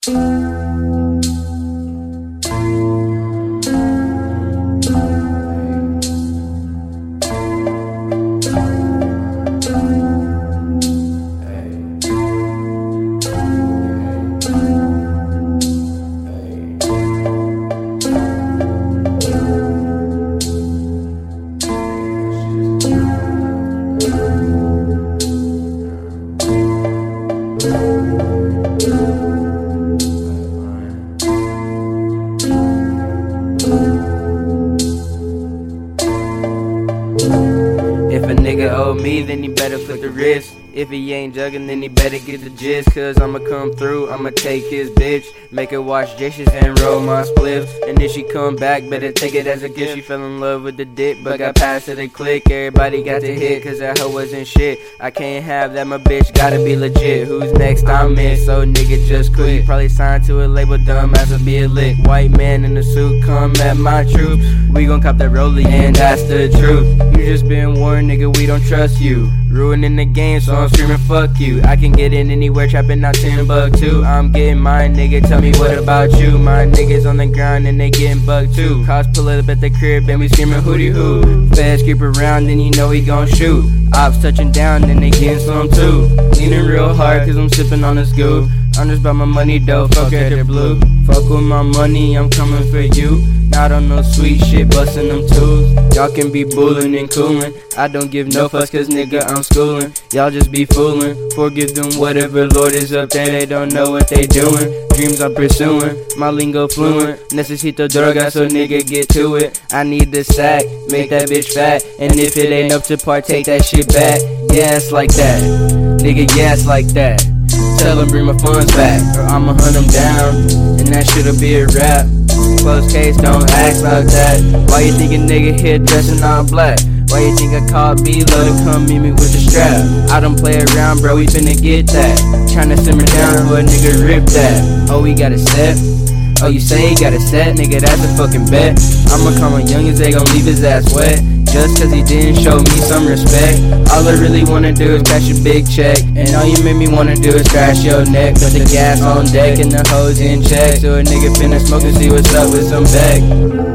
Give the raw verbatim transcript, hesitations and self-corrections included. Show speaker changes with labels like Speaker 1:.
Speaker 1: If a nigga owe me, then he better flip the wrist. If he ain't jugging, then he better get the gist. Cause I'ma come through, I'ma take his bitch, make her wash dishes and roll my spliff. And if she come back, better take it as a gift. She fell in love with the dick, but got past to the click. Everybody got the hit, cause that hoe wasn't shit. I can't have that, my bitch gotta be legit. Who's next? I'm in, so nigga just quit. Probably signed to a label, dumbass will be a lick. White man in a suit, come at my troops. We gon' cop that rollie, and that's the truth. You just been warned, nigga, we don't trust you. Ruining the game, so I'm screaming fuck you. I can get in anywhere, trapping out ten buck too. I'm getting mine, nigga, tell me what about you. My niggas on the ground and they getting bugged too. Cops pull up at the crib and we screaming hootie hoo. Feds creep around, then you know he gon' shoot. Ops touching down, then they getting some too. Leaning real hard cause I'm sipping on the scoop. I'm just about my money though, fuck at the blue. Fuck with my money, I'm coming for you. Not on no sweet shit, bustin' them tools. Y'all can be bullin' and coolin'. I don't give no fucks cause nigga I'm schoolin'. Y'all just be foolin'. Forgive them whatever Lord is up there, they don't know what they doing. Dreams I'm pursuing, my lingo fluent. Necesito droga, so nigga get to it. I need the sack, make that bitch fat. And if it ain't up to par, take that shit back. Yeah, it's like that, nigga, yeah, it's like that. Tell them bring my funds back, or I'ma hunt them down, and that shit'll be a rap. Close case, don't ask about that. Why you think a nigga here dressing all black? Why you think I called B-Lo to come meet me with the strap? I don't play around, bro, we finna get that. Tryna simmer down for a nigga rip that. Oh, we got a set? Oh, you say he got a set? Nigga, that's a fucking bet. I'ma call my youngins, they gon' leave his ass wet. Just cause he didn't show me some respect. All I really wanna do is cash a big check. And all you make me wanna do is crash your neck. Put the gas on deck and the hoes in check. So a nigga finna smoke and see what's up with some back.